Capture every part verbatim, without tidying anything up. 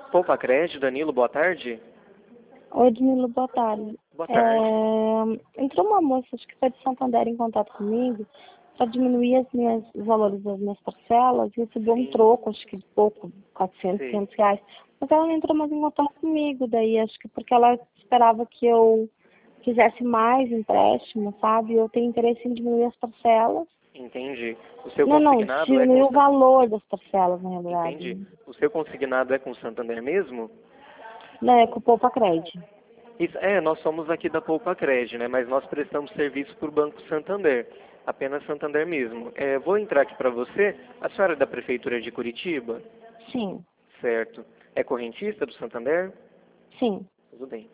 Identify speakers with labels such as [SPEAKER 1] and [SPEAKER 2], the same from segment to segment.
[SPEAKER 1] Poupa Crédito, Danilo, boa tarde.
[SPEAKER 2] Oi, Danilo, boa tarde.
[SPEAKER 1] Boa tarde.
[SPEAKER 2] É, entrou uma moça, acho que foi de Santander, em contato comigo para diminuir as minhas, os valores das minhas parcelas e recebeu um
[SPEAKER 1] Sim.
[SPEAKER 2] troco, acho que de pouco, quatrocentos,
[SPEAKER 1] Sim.
[SPEAKER 2] quinhentos reais. Mas ela não entrou mais em contato comigo, daí acho que porque ela esperava que eu fizesse mais empréstimo, sabe? Eu tenho interesse em diminuir as parcelas.
[SPEAKER 1] Entendi. O seu
[SPEAKER 2] Não, não,
[SPEAKER 1] consignado é
[SPEAKER 2] diminuir
[SPEAKER 1] com...
[SPEAKER 2] o valor das parcelas, na
[SPEAKER 1] Entendi.
[SPEAKER 2] realidade.
[SPEAKER 1] O seu consignado é com o Santander mesmo?
[SPEAKER 2] Não, é com o Poupa Crédito.
[SPEAKER 1] Isso, é, nós somos aqui da Poupa Crédito, né? Mas nós prestamos serviço para o Banco Santander. Apenas Santander mesmo. É, vou entrar aqui para você. A senhora é da Prefeitura de Curitiba?
[SPEAKER 2] Sim,
[SPEAKER 1] Certo. É correntista do Santander?
[SPEAKER 2] sim.
[SPEAKER 1] Tudo bem.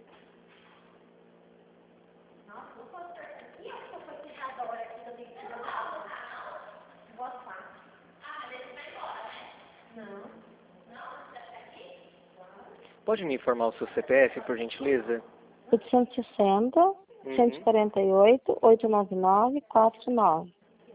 [SPEAKER 1] Pode me informar o seu C P F, por gentileza?
[SPEAKER 2] oitocentos e sessenta, cento e
[SPEAKER 1] Uhum.
[SPEAKER 2] quarenta e oito, oitocentos e noventa e nove, quarenta e nove.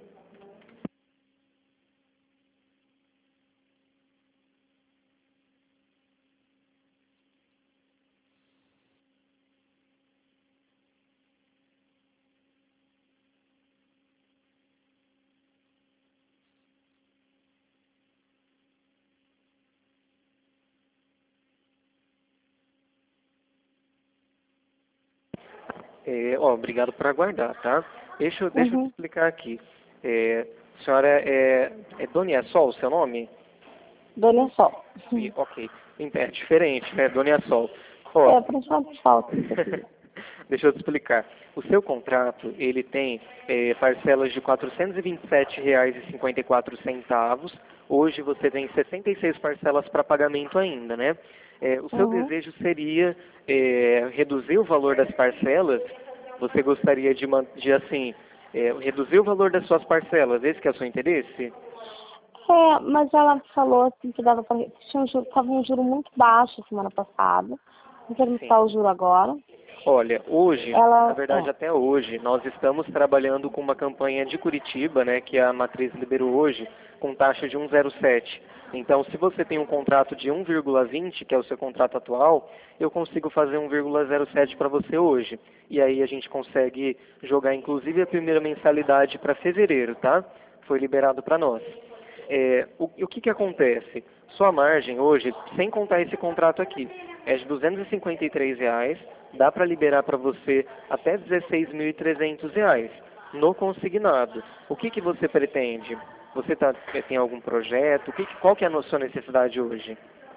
[SPEAKER 1] É, ó, obrigado por aguardar, tá? Deixa, eu- deixa eu te
[SPEAKER 2] Uhum.
[SPEAKER 1] explicar aqui. É, a senhora é, é Dona Sol, o seu nome?
[SPEAKER 2] Dona Sol.
[SPEAKER 1] E, ok. Então, é diferente, né? Dona Sol. Ó,
[SPEAKER 2] É, principalmente falta isso aqui.
[SPEAKER 1] deixa eu te explicar. O seu contrato, ele tem é, parcelas de quatrocentos e vinte e sete reais e cinquenta e quatro centavos. Hoje você tem sessenta e seis parcelas para pagamento ainda, né? É, o seu
[SPEAKER 2] Uhum.
[SPEAKER 1] desejo seria é, reduzir o valor das parcelas? Você gostaria de, man- de assim, é, reduzir o valor das suas parcelas? Esse que é o seu interesse?
[SPEAKER 2] É, mas ela falou assim que dava para. Tinha um juro, tava um juro muito baixo semana passada. Não quero
[SPEAKER 1] Sim.
[SPEAKER 2] mudar o juro agora.
[SPEAKER 1] Olha, hoje, na
[SPEAKER 2] Ela.
[SPEAKER 1] verdade
[SPEAKER 2] É.
[SPEAKER 1] até hoje, nós estamos trabalhando com uma campanha de Curitiba, né, que a Matriz liberou hoje, com taxa de um vírgula zero sete. Então, se você tem um contrato de um vírgula vinte, que é o seu contrato atual, eu consigo fazer um vírgula zero sete para você hoje. E aí a gente consegue jogar inclusive a primeira mensalidade para fevereiro, tá? Foi liberado para nós. É, o, o que que acontece? Sua margem hoje, sem contar esse contrato aqui, é de duzentos e cinquenta e três reais, dá para liberar para você até dezesseis mil e trezentos reais no consignado. O que que você pretende? Você tá, tem algum projeto? O que, que- qual que é a sua necessidade hoje?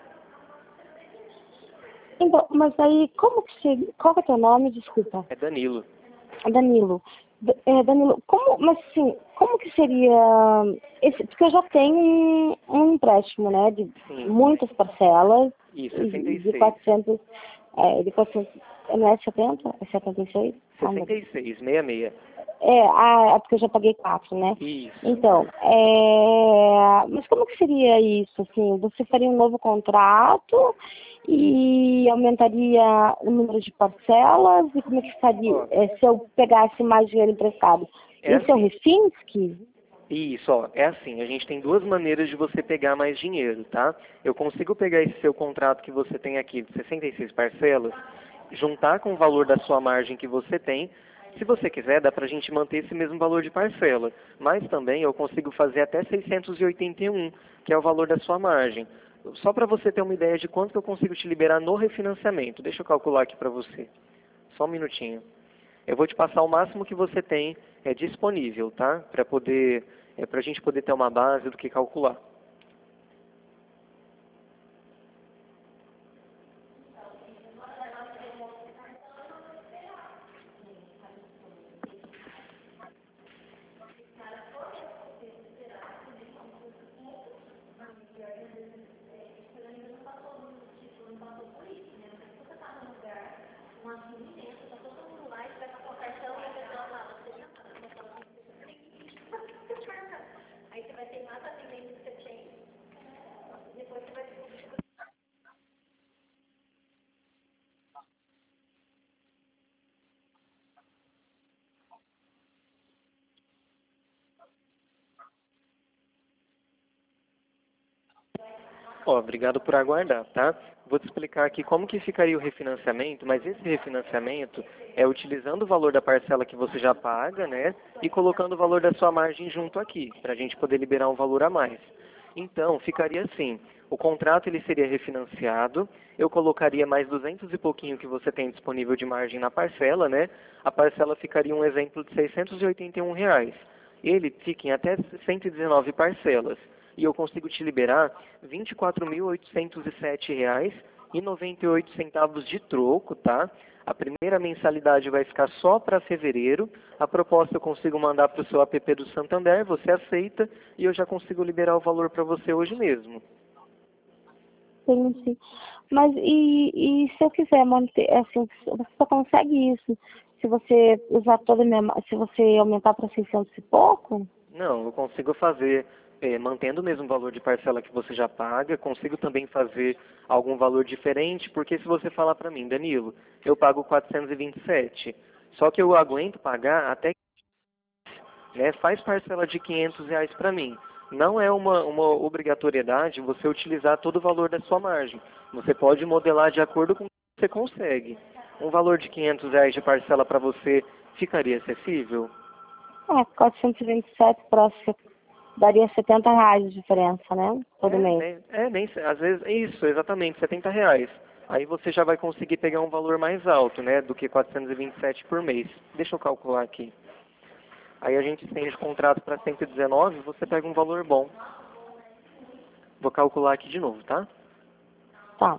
[SPEAKER 2] Então, mas aí, como que se. Qual que é teu nome? Desculpa.
[SPEAKER 1] É Danilo.
[SPEAKER 2] Danilo. D- É, Danilo, como, mas assim, como que seria esse, porque eu já tenho um, um empréstimo, né, de
[SPEAKER 1] Sim.
[SPEAKER 2] muitas parcelas,
[SPEAKER 1] Isso, sessenta
[SPEAKER 2] e
[SPEAKER 1] e
[SPEAKER 2] de
[SPEAKER 1] seis.
[SPEAKER 2] quatrocentos, é, de quatrocentos, não é setenta? É setenta e seis? Ah, meu
[SPEAKER 1] sessenta
[SPEAKER 2] Deus.
[SPEAKER 1] e seis, sessenta e seis.
[SPEAKER 2] É, ah, é porque eu já paguei quatro, né?
[SPEAKER 1] Isso.
[SPEAKER 2] Então, é, mas como que seria isso, assim, você faria um novo contrato e aumentaria o número de parcelas e como é que faria,
[SPEAKER 1] Ó,
[SPEAKER 2] é, se eu pegasse mais dinheiro emprestado?
[SPEAKER 1] é
[SPEAKER 2] Esse é o
[SPEAKER 1] assim.
[SPEAKER 2] Refinski?
[SPEAKER 1] Isso, ó, é assim, a gente tem duas maneiras de você pegar mais dinheiro, tá? Eu consigo pegar esse seu contrato que você tem aqui de sessenta e seis parcelas, juntar com o valor da sua margem que você tem. Se você quiser, dá pra gente manter esse mesmo valor de parcela, mas também eu consigo fazer até seiscentos e oitenta e um, que é o valor da sua margem. Só para você ter uma ideia de quanto que eu consigo te liberar no refinanciamento. Deixa eu calcular aqui para você. Só um minutinho. Eu vou te passar o máximo que você tem é, disponível, tá? Para poder, é, para a gente poder ter uma base do que calcular. Ó, obrigado por aguardar, tá? Vou te explicar aqui como que ficaria o refinanciamento, mas esse refinanciamento é utilizando o valor da parcela que você já paga, né? E colocando o valor da sua margem junto aqui, para a gente poder liberar um valor a mais. Então, ficaria assim, o contrato ele seria refinanciado, eu colocaria mais duzentos e pouquinho que você tem disponível de margem na parcela, né? A parcela ficaria um exemplo de seiscentos e oitenta e um reais. Ele fica em até cento e dezenove parcelas. E eu consigo te liberar vinte e quatro mil oitocentos e sete reais e noventa e oito centavos de troco, tá? A primeira mensalidade vai ficar só para fevereiro. A proposta eu consigo mandar para o seu app do Santander, você aceita e eu já consigo liberar o valor para você hoje mesmo.
[SPEAKER 2] Sim, sim. Mas e, e se eu quiser manter, assim, você só consegue isso se você usar toda a minha, ma- se você aumentar para seiscentos e pouco?
[SPEAKER 1] Não, eu consigo fazer, eh, mantendo o mesmo valor de parcela que você já paga, consigo também fazer algum valor diferente, porque se você falar para mim, Danilo, eu pago quatrocentos e vinte e sete, só que eu aguento pagar até, né, faz parcela de quinhentos reais para mim. Não é uma, uma obrigatoriedade você utilizar todo o valor da sua margem. Você pode modelar de acordo com o que você consegue. Um valor de quinhentos reais de parcela para você ficaria acessível?
[SPEAKER 2] É, quatrocentos e vinte e sete próximo, daria setenta reais de diferença, né? Todo
[SPEAKER 1] É,
[SPEAKER 2] mês.
[SPEAKER 1] nem, é, nem, às vezes, é isso, exatamente, setenta reais. Aí você já vai conseguir pegar um valor mais alto, né, do que quatrocentos e vinte e sete por mês. Deixa eu calcular aqui. Aí a gente estende o contrato para cento e dezenove, você pega um valor bom. Vou calcular aqui de novo, tá?
[SPEAKER 2] Tá.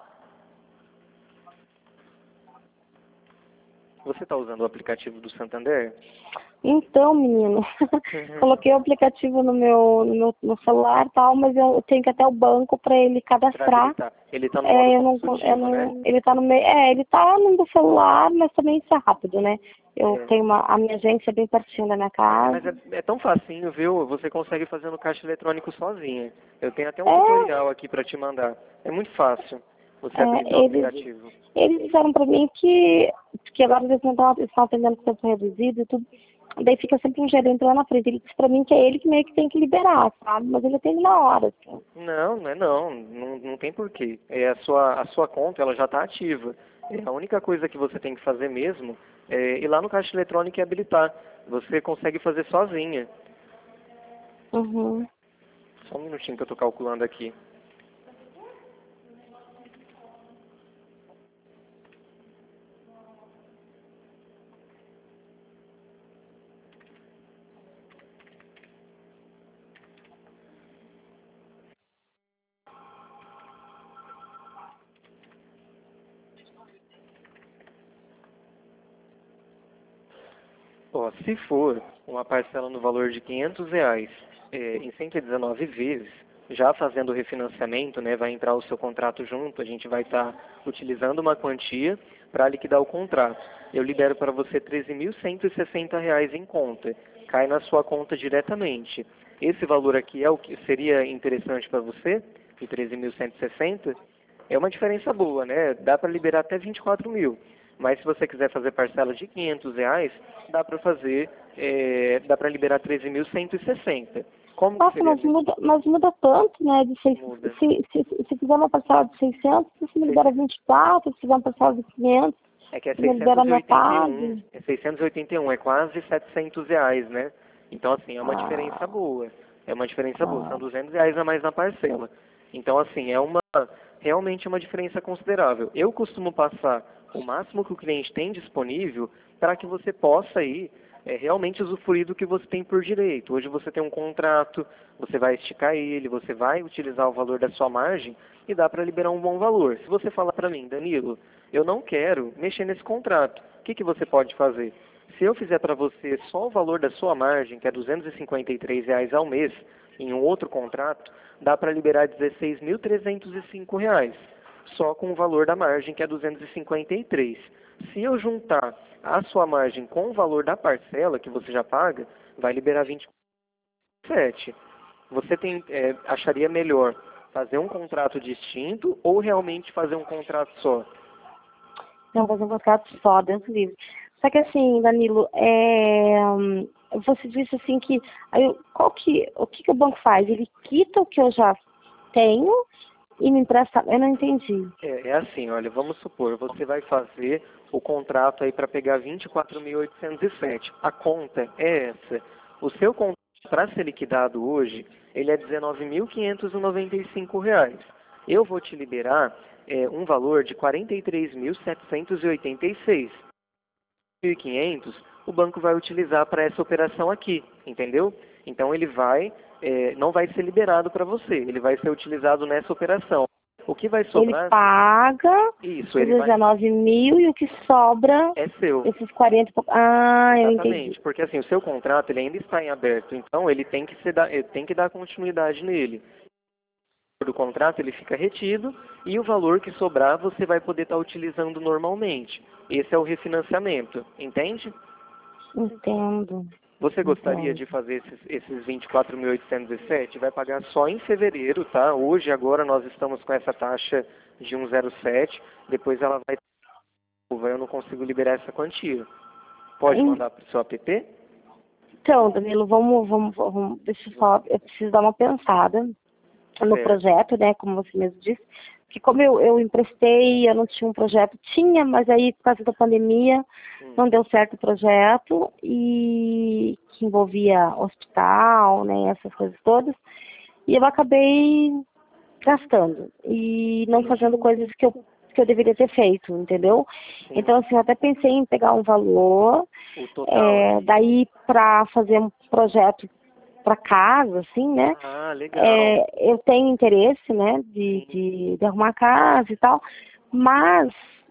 [SPEAKER 1] Você está usando o aplicativo do Santander?
[SPEAKER 2] Então, menino, coloquei o aplicativo no meu, no meu no celular e tal, mas eu tenho que ir até o banco para ele
[SPEAKER 1] Para
[SPEAKER 2] cadastrar.
[SPEAKER 1] habilitar. Ele está no modo
[SPEAKER 2] É, eu não, eu
[SPEAKER 1] consultivo, né?
[SPEAKER 2] não, ele tá no meio, é, ele tá no meu celular, mas também isso é rápido, né? Eu
[SPEAKER 1] É.
[SPEAKER 2] tenho uma, a minha agência é bem pertinho da minha
[SPEAKER 1] É, mas
[SPEAKER 2] casa.
[SPEAKER 1] é, é tão facinho, viu? Você consegue fazer no caixa eletrônico sozinha. Eu tenho até um
[SPEAKER 2] É,
[SPEAKER 1] tutorial aqui para te mandar. É muito fácil você habilitar o
[SPEAKER 2] é, eles,
[SPEAKER 1] aplicativo.
[SPEAKER 2] eles disseram pra mim que, que agora eles não estão, eles estão atendendo com tempo reduzido e tudo. Daí fica sempre um gerente lá na frente. Ele disse pra mim que é ele que meio que tem que liberar, sabe? Mas ele atende na hora, assim.
[SPEAKER 1] Não, não é não. Não, não tem porquê. É a sua, a sua conta, ela já está ativa. É, a única coisa que você tem que fazer mesmo é ir lá no caixa eletrônico e habilitar. Você consegue fazer sozinha.
[SPEAKER 2] Uhum.
[SPEAKER 1] Só um minutinho que eu estou calculando aqui. Ó, se for uma parcela no valor de quinhentos reais é, em cento e dezenove vezes, já fazendo o refinanciamento, né, vai entrar o seu contrato junto, a gente vai estar utilizando uma quantia para liquidar o contrato. Eu libero para você treze mil cento e sessenta reais em conta, cai na sua conta diretamente. Esse valor aqui é o que seria interessante para você, de treze mil cento e sessenta, é uma diferença boa, né? Dá para liberar até vinte e quatro mil. Mas se você quiser fazer parcela de quinhentos reais, dá para fazer, é, dá para liberar treze mil cento e sessenta. Como que
[SPEAKER 2] Nossa,
[SPEAKER 1] seria?
[SPEAKER 2] mas muda, mas muda tanto, né? De seis,
[SPEAKER 1] Muda.
[SPEAKER 2] se, se, se fizer uma parcela de seiscentos, você me libera vinte e quatro, se fizer uma parcela de quinhentos,
[SPEAKER 1] É que é
[SPEAKER 2] você me libera
[SPEAKER 1] seiscentos e oitenta e um,
[SPEAKER 2] metade.
[SPEAKER 1] é seiscentos e oitenta e um, é quase setecentos reais, né? Então, assim, é uma diferença
[SPEAKER 2] Ah,
[SPEAKER 1] boa. É uma diferença boa. São
[SPEAKER 2] ah.
[SPEAKER 1] duzentos reais a mais na parcela. Então, assim, é uma, realmente uma diferença considerável. Eu costumo passar o máximo que o cliente tem disponível para que você possa ir é, realmente usufruir do que você tem por direito. Hoje você tem um contrato, você vai esticar ele, você vai utilizar o valor da sua margem e dá para liberar um bom valor. Se você falar para mim, Danilo, eu não quero mexer nesse contrato, o que, que você pode fazer? Se eu fizer para você só o valor da sua margem, que é duzentos e cinquenta e três reais ao mês, em um outro contrato, dá para liberar dezesseis mil trezentos e cinco reais, só com o valor da margem, que é duzentos e cinquenta e três. Se eu juntar a sua margem com o valor da parcela que você já paga, vai liberar vinte e sete. Você tem, é, acharia melhor fazer um contrato distinto ou realmente fazer um contrato só?
[SPEAKER 2] Não, fazer um contrato só, Deus livre. Só que assim, Danilo, é, hum, você disse assim que, aí, qual que, o que, que o banco faz? Ele quita o que eu já tenho e me empresta... Eu não entendi.
[SPEAKER 1] É, é assim, olha, vamos supor, você vai fazer o contrato aí para pegar vinte e quatro mil oitocentos e sete. A conta é essa. O seu contrato, para ser liquidado hoje, ele é dezenove mil quinhentos e noventa e cinco reais. Eu vou te liberar é, um valor de quarenta e três mil setecentos e oitenta e seis. mil e quinhentos o banco vai utilizar para essa operação aqui, entendeu? Então ele vai, é, não vai ser liberado para você, ele vai ser utilizado nessa operação. O que vai sobrar...
[SPEAKER 2] Ele paga
[SPEAKER 1] Isso,
[SPEAKER 2] os
[SPEAKER 1] ele vai...
[SPEAKER 2] dezenove mil e o que sobra...
[SPEAKER 1] É seu.
[SPEAKER 2] Esses quarenta e pouco... Ah, eu
[SPEAKER 1] Exatamente,
[SPEAKER 2] entendi.
[SPEAKER 1] porque assim, o seu contrato ele ainda está em aberto, então ele tem que, ser da... ele tem que dar continuidade nele. Do contrato ele fica retido e o valor que sobrar você vai poder estar utilizando normalmente. Esse é o refinanciamento, entende?
[SPEAKER 2] Entendo.
[SPEAKER 1] Você gostaria
[SPEAKER 2] Entendo.
[SPEAKER 1] de fazer esses, esses vinte e quatro mil oitocentos e sete? Vai pagar só em fevereiro, tá? Hoje, agora, nós estamos com essa taxa de um zero sete, depois ela vai... Eu não consigo liberar essa quantia. Pode mandar para o seu app?
[SPEAKER 2] Então, Danilo, vamos, vamos, vamos, deixa eu só, eu preciso dar uma pensada no
[SPEAKER 1] Certo.
[SPEAKER 2] projeto, né, como você mesmo disse, que como eu, eu emprestei, eu não tinha um projeto, tinha, mas aí por causa da pandemia
[SPEAKER 1] Hum.
[SPEAKER 2] não deu certo o projeto, e que envolvia hospital, né, essas coisas todas, e eu acabei gastando, e não fazendo coisas que eu, que eu deveria ter feito, entendeu?
[SPEAKER 1] Sim.
[SPEAKER 2] Então, assim, eu até pensei em pegar um valor,
[SPEAKER 1] O total.
[SPEAKER 2] é, daí para fazer um projeto para casa, assim, né?
[SPEAKER 1] Ah, legal.
[SPEAKER 2] É, eu tenho interesse, né, de, de, de arrumar casa e tal, mas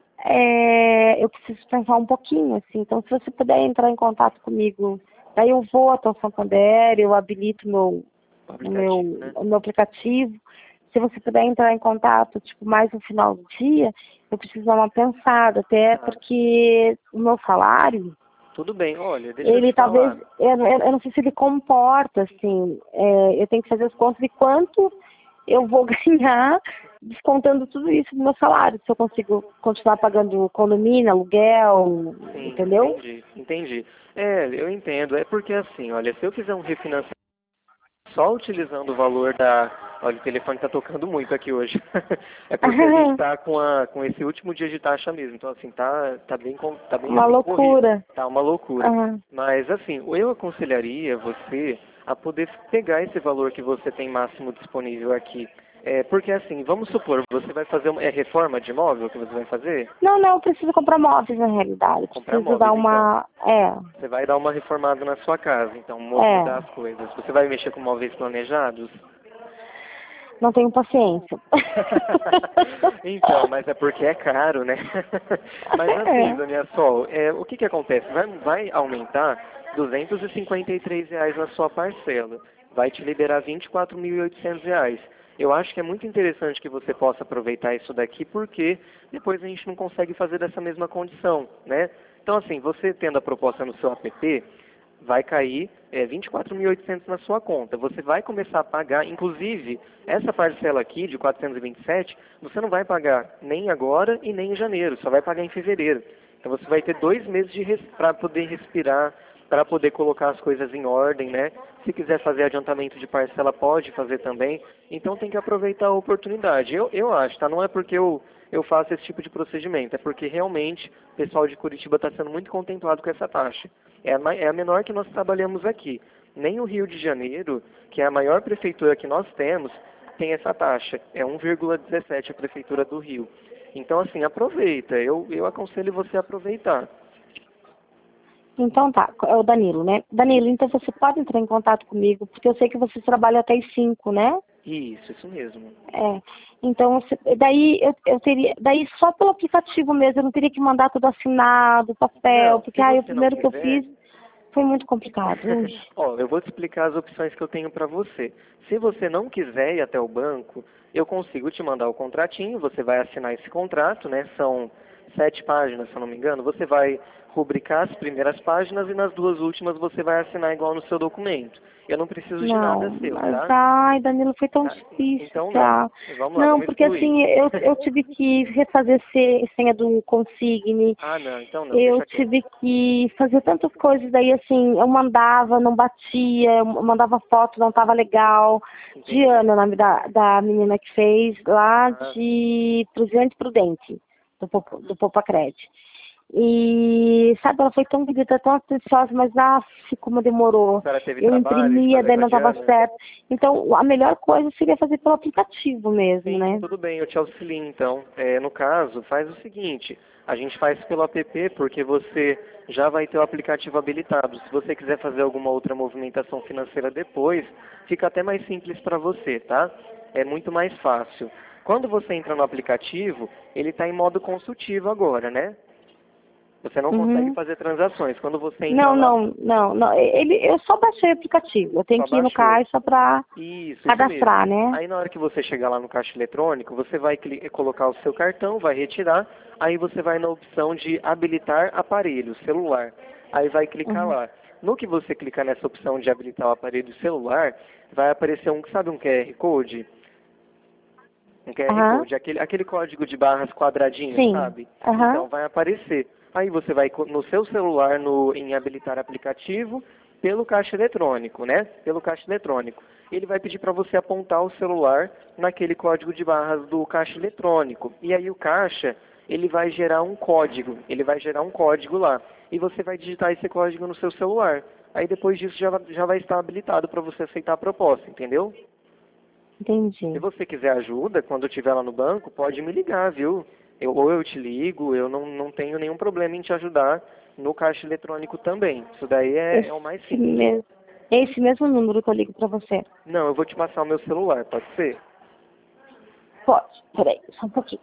[SPEAKER 2] é, eu preciso pensar um pouquinho, assim. Então, se você puder entrar em contato comigo, daí eu vou até o Santander, eu habilito meu,
[SPEAKER 1] O
[SPEAKER 2] o meu,
[SPEAKER 1] aplicativo, né?
[SPEAKER 2] o meu aplicativo. Se você puder entrar em contato, tipo, mais no final do dia, eu preciso dar uma pensada, até
[SPEAKER 1] Tá.
[SPEAKER 2] porque o meu salário,
[SPEAKER 1] Tudo bem, olha, deixa eu
[SPEAKER 2] ele
[SPEAKER 1] te
[SPEAKER 2] talvez,
[SPEAKER 1] falar.
[SPEAKER 2] eu, eu, eu não sei se ele comporta, assim, é, eu tenho que fazer as contas de quanto eu vou ganhar descontando tudo isso do meu salário, se eu consigo continuar pagando condomínio, aluguel,
[SPEAKER 1] Sim,
[SPEAKER 2] entendeu?
[SPEAKER 1] entendi, entendi. É, eu entendo. É porque assim, olha, se eu fizer um refinanciamento só utilizando o valor da... Olha, o telefone está tocando muito aqui hoje. É porque a gente está com, a, com esse último dia de taxa mesmo. Então, assim, tá, tá bem, com- tá bem
[SPEAKER 2] Uma
[SPEAKER 1] assim, corrido.
[SPEAKER 2] loucura.
[SPEAKER 1] Tá uma loucura.
[SPEAKER 2] Aham.
[SPEAKER 1] Mas, assim, eu aconselharia você a poder pegar esse valor que você tem máximo disponível aqui. É, porque, assim, vamos supor, você vai fazer uma é reforma de imóvel que você vai fazer?
[SPEAKER 2] Não, não, eu preciso comprar móveis na realidade.
[SPEAKER 1] Comprar
[SPEAKER 2] Preciso
[SPEAKER 1] móveis,
[SPEAKER 2] dar
[SPEAKER 1] então.
[SPEAKER 2] uma. É,
[SPEAKER 1] Você vai dar uma reformada na sua casa, então mu- mudar
[SPEAKER 2] é.
[SPEAKER 1] as coisas. Você vai mexer com móveis planejados?
[SPEAKER 2] Não tenho paciência.
[SPEAKER 1] Então, mas é porque é caro, né? Mas assim,
[SPEAKER 2] É.
[SPEAKER 1] Dona Sol, é, o que que acontece? Vai, vai aumentar duzentos e cinquenta e três reais na sua parcela. Vai te liberar vinte e quatro mil e oitocentos reais. Eu acho que é muito interessante que você possa aproveitar isso daqui, porque depois a gente não consegue fazer dessa mesma condição, né? Então, assim, você tendo a proposta no seu app, vai cair é, vinte e quatro mil e oitocentos na sua conta. Você vai começar a pagar, inclusive, essa parcela aqui de quatrocentos e vinte e sete, você não vai pagar nem agora e nem em janeiro, só vai pagar em fevereiro. Então você vai ter dois meses de res... para poder respirar, para poder colocar as coisas em ordem, né? Se quiser fazer adiantamento de parcela, pode fazer também. Então tem que aproveitar a oportunidade. Eu, eu acho, tá? Não é porque eu, eu faço esse tipo de procedimento, é porque realmente o pessoal de Curitiba está sendo muito contemplado com essa taxa. É a, ma- é a menor que nós trabalhamos aqui. Nem o Rio de Janeiro, que é a maior prefeitura que nós temos, tem essa taxa. É um vírgula dezessete a prefeitura do Rio. Então, assim, aproveita. Eu, eu aconselho você a aproveitar.
[SPEAKER 2] Então tá, é o Danilo, né? Danilo, então você pode entrar em contato comigo, porque eu sei que você trabalha até as cinco, né?
[SPEAKER 1] Isso, isso mesmo.
[SPEAKER 2] É. Então, você- daí eu, eu teria, daí só pelo aplicativo mesmo, eu não teria que mandar tudo assinado, papel,
[SPEAKER 1] Não,
[SPEAKER 2] porque
[SPEAKER 1] se
[SPEAKER 2] ai, o
[SPEAKER 1] você não
[SPEAKER 2] primeiro que eu
[SPEAKER 1] quiser,
[SPEAKER 2] fiz foi muito complicado. Ui.
[SPEAKER 1] ó, eu vou te explicar as opções que eu tenho para você. Se você não quiser ir até o banco, eu consigo te mandar o contratinho, você vai assinar esse contrato, né? São sete páginas, se eu não me engano, você vai rubricar as primeiras páginas e nas duas últimas você vai assinar igual no seu documento. Eu não preciso de
[SPEAKER 2] Não,
[SPEAKER 1] nada seu,
[SPEAKER 2] mas
[SPEAKER 1] tá?
[SPEAKER 2] ai, Danilo, foi tão
[SPEAKER 1] Ah,
[SPEAKER 2] difícil,
[SPEAKER 1] então
[SPEAKER 2] tá?
[SPEAKER 1] não. Vamos lá,
[SPEAKER 2] Não,
[SPEAKER 1] vamos
[SPEAKER 2] porque
[SPEAKER 1] excluir.
[SPEAKER 2] assim, eu, eu tive que refazer se- senha do Consigne,
[SPEAKER 1] Ah, não, então não,
[SPEAKER 2] eu
[SPEAKER 1] deixa quieto.
[SPEAKER 2] tive que fazer tantas coisas, daí assim, eu mandava, não batia, eu mandava foto, não tava legal.
[SPEAKER 1] Entendi.
[SPEAKER 2] Diana, o nome da, da menina que fez, lá
[SPEAKER 1] Ah.
[SPEAKER 2] de Presidente Prudente, do, Popo- do Popacred. E, sabe, ela foi tão querida, tão atenciosa, mas, ah, como demorou.
[SPEAKER 1] A senhora teve
[SPEAKER 2] Eu
[SPEAKER 1] trabalho de
[SPEAKER 2] imprimia,
[SPEAKER 1] fazer
[SPEAKER 2] daí
[SPEAKER 1] com a
[SPEAKER 2] não tava
[SPEAKER 1] Diana?
[SPEAKER 2] certo. Então, a melhor coisa seria fazer pelo aplicativo mesmo,
[SPEAKER 1] Sim,
[SPEAKER 2] né?
[SPEAKER 1] tudo bem, eu te auxilio então. É, no caso, faz o seguinte, a gente faz pelo app porque você já vai ter o aplicativo habilitado. Se você quiser fazer alguma outra movimentação financeira depois, fica até mais simples para você, tá? É muito mais fácil. Quando você entra no aplicativo, ele está em modo consultivo agora, né? Você não consegue
[SPEAKER 2] Uhum.
[SPEAKER 1] fazer transações. Quando você entra
[SPEAKER 2] Não,
[SPEAKER 1] lá,
[SPEAKER 2] não, não, não. Ele, eu só baixei o aplicativo. Eu tenho
[SPEAKER 1] só
[SPEAKER 2] que ir no
[SPEAKER 1] baixou.
[SPEAKER 2] caixa para
[SPEAKER 1] Isso, isso
[SPEAKER 2] cadastrar,
[SPEAKER 1] mesmo.
[SPEAKER 2] né?
[SPEAKER 1] Aí na hora que você chegar lá no caixa eletrônico, você vai cli- colocar o seu cartão, vai retirar, aí você vai na opção de habilitar aparelho, celular. Aí vai clicar
[SPEAKER 2] Uhum.
[SPEAKER 1] lá. No que você clicar nessa opção de habilitar o aparelho celular, vai aparecer um, sabe um Q R Code? Um Q R
[SPEAKER 2] Aham.
[SPEAKER 1] Code, aquele, aquele código de barras quadradinho,
[SPEAKER 2] Sim.
[SPEAKER 1] sabe?
[SPEAKER 2] Aham.
[SPEAKER 1] Então, vai aparecer. Aí você vai co- no seu celular, no, em habilitar aplicativo, pelo caixa eletrônico, né? Pelo caixa eletrônico. Ele vai pedir para você apontar o celular naquele código de barras do caixa eletrônico. E aí o caixa, ele vai gerar um código. Ele vai gerar um código lá. E você vai digitar esse código no seu celular. Aí depois disso já, va- já vai estar habilitado para você aceitar a proposta, entendeu? Se
[SPEAKER 2] Entendi.
[SPEAKER 1] você quiser ajuda, quando eu estiver lá no banco, pode me ligar, viu? Eu, ou eu te ligo, eu não, não tenho nenhum problema em te ajudar no caixa eletrônico também. Isso daí é, é o mais
[SPEAKER 2] Esse
[SPEAKER 1] simples.
[SPEAKER 2] mesmo, esse mesmo número que eu ligo para você.
[SPEAKER 1] Não, eu vou te passar o meu celular, pode ser?
[SPEAKER 2] Pode. Peraí, só um pouquinho.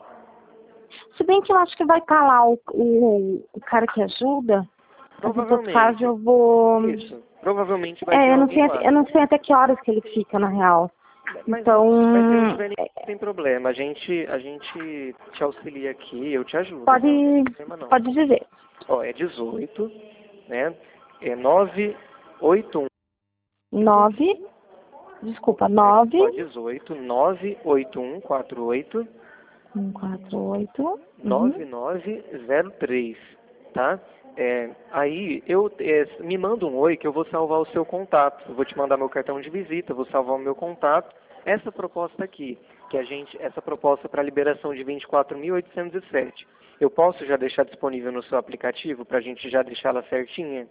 [SPEAKER 2] Se bem que eu acho que vai estar lá o, o, o cara que ajuda, mas em todo caso
[SPEAKER 1] Provavelmente.
[SPEAKER 2] eu vou...
[SPEAKER 1] Isso. Provavelmente vai ter
[SPEAKER 2] É, eu não sei,
[SPEAKER 1] alguém
[SPEAKER 2] até-
[SPEAKER 1] lá.
[SPEAKER 2] eu não sei até que horas que ele fica, na real.
[SPEAKER 1] Mas,
[SPEAKER 2] Então,
[SPEAKER 1] mas se não tiver nenhum,
[SPEAKER 2] é,
[SPEAKER 1] não tem problema. A gente, a gente te auxilia aqui, eu te ajudo.
[SPEAKER 2] pode,
[SPEAKER 1] Não tem problema não.
[SPEAKER 2] pode dizer.
[SPEAKER 1] Ó, é dezoito, né? É nove oito um.
[SPEAKER 2] Nove, desculpa,
[SPEAKER 1] É,
[SPEAKER 2] nove,
[SPEAKER 1] ó, dezoito, nove oito um quatro oito,
[SPEAKER 2] um, quatro, oito,
[SPEAKER 1] nove
[SPEAKER 2] uhum.
[SPEAKER 1] nove zero três, tá? É, aí, eu, é, me manda um oi que eu vou salvar o seu contato. Eu vou te mandar meu cartão de visita, eu vou salvar o meu contato. Essa proposta aqui, que a gente, essa proposta para liberação de vinte e quatro mil oitocentos e sete, eu posso já deixar disponível no seu aplicativo para a gente já deixar ela certinha?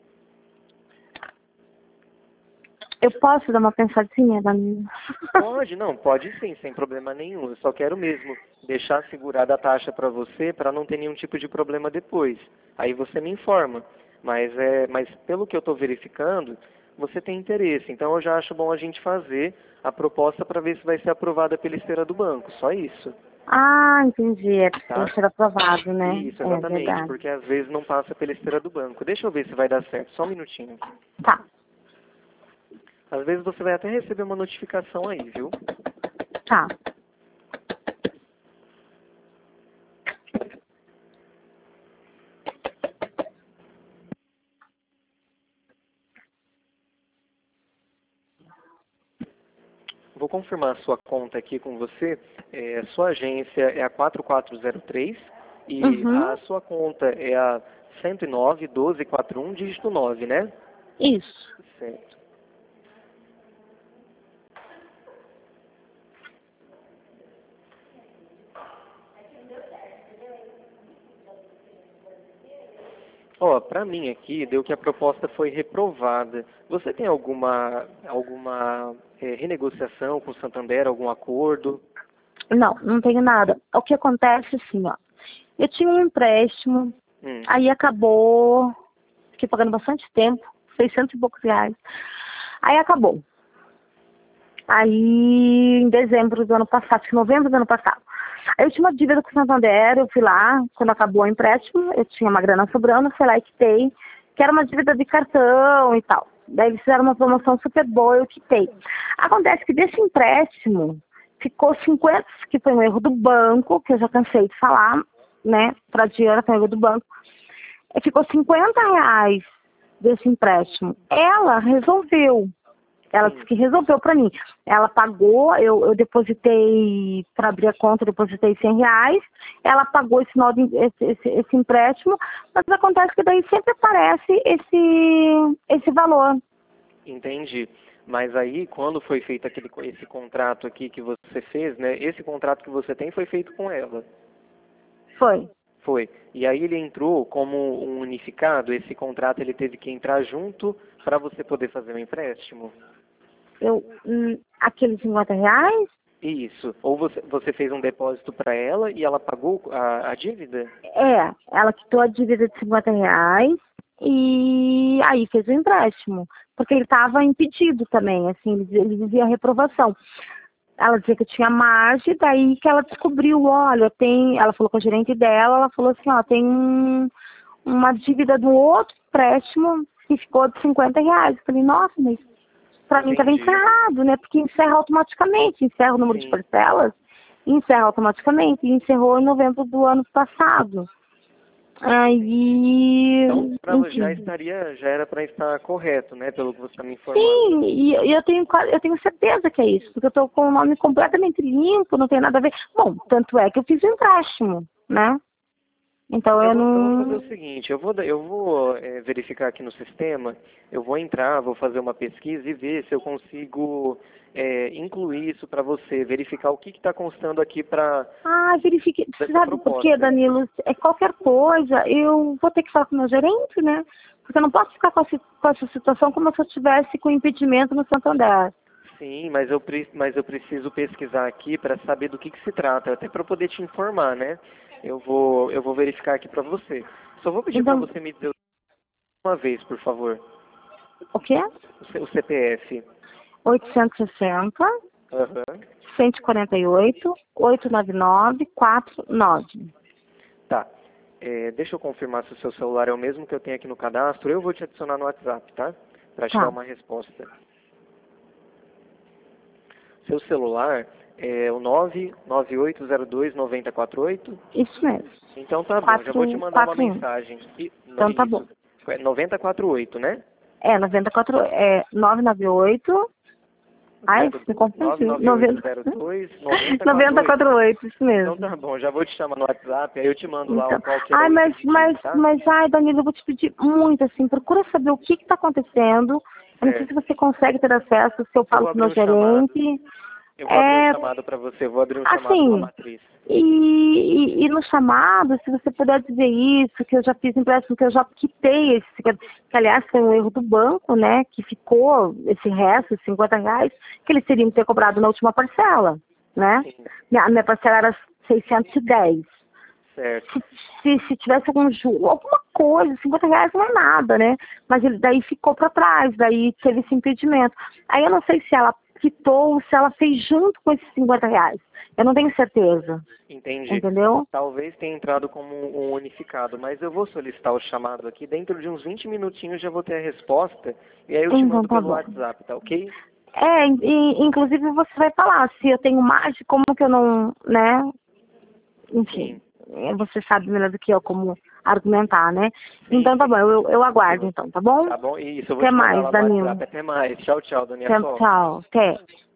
[SPEAKER 2] Eu posso dar uma pensadinha, Danilo?
[SPEAKER 1] Pode, não, pode sim, sem problema nenhum. Eu só quero mesmo deixar segurada a taxa para você para não ter nenhum tipo de problema depois. Aí você me informa. Mas, é, mas pelo que eu estou verificando, você tem interesse. Então eu já acho bom a gente fazer a proposta para ver se vai ser aprovada pela esteira do banco. Só isso.
[SPEAKER 2] Ah, entendi. É,
[SPEAKER 1] Tá?
[SPEAKER 2] tem que ser aprovado, né?
[SPEAKER 1] Isso,
[SPEAKER 2] É
[SPEAKER 1] exatamente.
[SPEAKER 2] verdade.
[SPEAKER 1] Porque às vezes não passa pela esteira do banco. Deixa eu ver se vai dar certo. Só um minutinho.
[SPEAKER 2] Tá,
[SPEAKER 1] Às vezes você vai até receber uma notificação aí, viu?
[SPEAKER 2] tá.
[SPEAKER 1] Vou confirmar a sua conta aqui com você. É, sua agência é a quatro quatro zero três e
[SPEAKER 2] Uhum.
[SPEAKER 1] a sua conta é a cento e nove, doze, quarenta e um, dígito nove, né?
[SPEAKER 2] Isso.
[SPEAKER 1] Certo. Ó, para mim aqui deu que a proposta foi reprovada. Você tem alguma alguma é, renegociação com o Santander, algum acordo?
[SPEAKER 2] Não, não tenho nada. O que acontece assim, ó. Eu tinha um empréstimo,
[SPEAKER 1] Hum.
[SPEAKER 2] aí acabou, fiquei pagando bastante tempo, seiscentos e poucos reais. Aí acabou. Aí, em dezembro do ano passado, acho que novembro do ano passado. Aí eu tinha uma dívida com o Santander, eu fui lá, quando acabou o empréstimo, eu tinha uma grana sobrando, fui lá e quitei, que era uma dívida de cartão e tal. Daí eles fizeram uma promoção super boa, eu quitei. Acontece que desse empréstimo, ficou cinquenta, que foi um erro do banco, que eu já cansei de falar, né, para dinheiro, ela pegou do banco. E ficou cinquenta reais desse empréstimo. Ela resolveu. Ela disse que resolveu para mim. Ela pagou, eu, eu depositei, para abrir a conta, eu depositei cem reais. Ela pagou esse, novo, esse, esse, esse empréstimo, mas acontece que daí sempre aparece esse, esse valor.
[SPEAKER 1] Entendi. Mas aí, quando foi feito aquele, esse contrato aqui que você fez, né? Esse contrato que você tem foi feito com ela.
[SPEAKER 2] Foi.
[SPEAKER 1] Foi. E aí ele entrou como um unificado, esse contrato ele teve que entrar junto para você poder fazer o empréstimo?
[SPEAKER 2] Eu, hum, aqueles cinquenta reais?
[SPEAKER 1] Isso. Ou você, você fez um depósito para ela e ela pagou a, a dívida?
[SPEAKER 2] É, ela quitou a dívida de cinquenta reais e aí fez o empréstimo. Porque ele estava impedido também, assim, ele, ele dizia reprovação. Ela dizia que tinha margem, daí que ela descobriu, olha, tem, ela falou com a gerente dela, ela falou assim, ó, tem um, uma dívida do outro empréstimo que ficou de cinquenta reais. Eu falei, nossa, mas pra mim estava encerrado, né? Porque encerra automaticamente, encerra o número
[SPEAKER 1] Sim.
[SPEAKER 2] de parcelas, encerra automaticamente, e encerrou em novembro do ano passado. Aí...
[SPEAKER 1] Então, pra ela
[SPEAKER 2] enfim.
[SPEAKER 1] já estaria, já era para estar correto, né? Pelo que você está me informando.
[SPEAKER 2] Sim, e e eu tenho, qua- eu tenho certeza que é isso, porque eu estou com o nome completamente limpo, não tem nada a ver. Bom, tanto é que eu fiz o empréstimo, né? Então eu,
[SPEAKER 1] Eu vou, eu vou
[SPEAKER 2] não...
[SPEAKER 1] fazer o seguinte, eu vou, da- eu vou é, verificar aqui no sistema, eu vou entrar, vou fazer uma pesquisa e ver se eu consigo é, incluir isso para você, verificar o que está constando aqui para
[SPEAKER 2] Ah, verifique.
[SPEAKER 1] essa
[SPEAKER 2] Sabe por quê,
[SPEAKER 1] proposta.
[SPEAKER 2] Danilo? É qualquer coisa, eu vou ter que falar com o meu gerente, né? Porque eu não posso ficar com, essa- com essa situação como se eu estivesse com impedimento no Santander.
[SPEAKER 1] Sim, mas eu, pre- mas eu preciso pesquisar aqui para saber do que, que se trata, até para poder te informar, né? Eu vou, eu vou verificar aqui para você. Só vou pedir para
[SPEAKER 2] Então,
[SPEAKER 1] você me dizer uma vez, por favor,
[SPEAKER 2] o quê?
[SPEAKER 1] o C- o C P F.
[SPEAKER 2] oitocentos e sessenta,
[SPEAKER 1] Aham.
[SPEAKER 2] cento e quarenta e oito, oitocentos e noventa e nove, quarenta e nove.
[SPEAKER 1] Tá. É, deixa eu confirmar se o seu celular é o mesmo que eu tenho aqui no cadastro. Eu vou te adicionar no WhatsApp, tá? Para te dar
[SPEAKER 2] Tá,
[SPEAKER 1] uma resposta. Seu celular é o nove nove oito zero dois nove zero quatro oito?
[SPEAKER 2] isso mesmo.
[SPEAKER 1] Então tá bom, já vou te
[SPEAKER 2] quatro,
[SPEAKER 1] mandar uma
[SPEAKER 2] quatro, um.
[SPEAKER 1] mensagem. E,
[SPEAKER 2] Então tá bom.
[SPEAKER 1] isso. É nove quatro oito, né?
[SPEAKER 2] É, noventa e quatro, é novecentos e noventa e oito. Ai, me confundiu.
[SPEAKER 1] nove nove oito zero dois nove zero quatro oito.
[SPEAKER 2] noventa e quatro oito, isso mesmo.
[SPEAKER 1] Então tá bom, já vou te chamar no WhatsApp, aí eu te mando lá
[SPEAKER 2] Então,
[SPEAKER 1] qual que é
[SPEAKER 2] ai,
[SPEAKER 1] o
[SPEAKER 2] mas,
[SPEAKER 1] impeditivo,
[SPEAKER 2] mas,
[SPEAKER 1] tá?
[SPEAKER 2] mas, ai, Danilo, eu vou te pedir muito, assim, procura saber o que está acontecendo. Eu não sei se
[SPEAKER 1] Certo.
[SPEAKER 2] você consegue ter acesso, se eu
[SPEAKER 1] Eu
[SPEAKER 2] falo
[SPEAKER 1] vou
[SPEAKER 2] com o meu
[SPEAKER 1] abrir um chamado.
[SPEAKER 2] gerente.
[SPEAKER 1] Eu vou abrir um
[SPEAKER 2] É,
[SPEAKER 1] chamado para você, vou abrir um chamado com a
[SPEAKER 2] assim,
[SPEAKER 1] matriz.
[SPEAKER 2] e, e, e no chamado, se você puder dizer isso, que eu já fiz empréstimo, que eu já quitei esse, que, que aliás foi um erro do banco, né, que ficou esse resto, cinquenta reais, que eles teriam que ter cobrado na última parcela, né?
[SPEAKER 1] Sim,
[SPEAKER 2] Minha, a minha parcela era seiscentos e dez.
[SPEAKER 1] certo.
[SPEAKER 2] Se, se, se tivesse algum juro, alguma coisa, cinquenta reais não é nada, né? Mas ele daí ficou para trás, daí teve esse impedimento. Aí eu não sei se ela quitou ou se ela fez junto com esses cinquenta reais. Eu não tenho certeza.
[SPEAKER 1] Entendi.
[SPEAKER 2] Entendeu?
[SPEAKER 1] Talvez tenha entrado como um unificado, mas eu vou solicitar o chamado aqui. Dentro de uns vinte minutinhos já vou ter a resposta e aí eu te
[SPEAKER 2] Então
[SPEAKER 1] mando
[SPEAKER 2] tá
[SPEAKER 1] pelo
[SPEAKER 2] bom.
[SPEAKER 1] WhatsApp, tá ok?
[SPEAKER 2] É, e, inclusive você vai falar se eu tenho margem, como que eu não, né? Enfim, é, você sabe melhor do que eu como argumentar, né?
[SPEAKER 1] Sim,
[SPEAKER 2] Então tá
[SPEAKER 1] sim.
[SPEAKER 2] bom, eu, eu aguardo então, tá bom?
[SPEAKER 1] Tá bom? Isso, eu vou
[SPEAKER 2] Até
[SPEAKER 1] te mandar
[SPEAKER 2] mais,
[SPEAKER 1] lá no
[SPEAKER 2] Danilo.
[SPEAKER 1] WhatsApp. Até mais. Tchau, tchau, Daniel.
[SPEAKER 2] Até, tchau, até.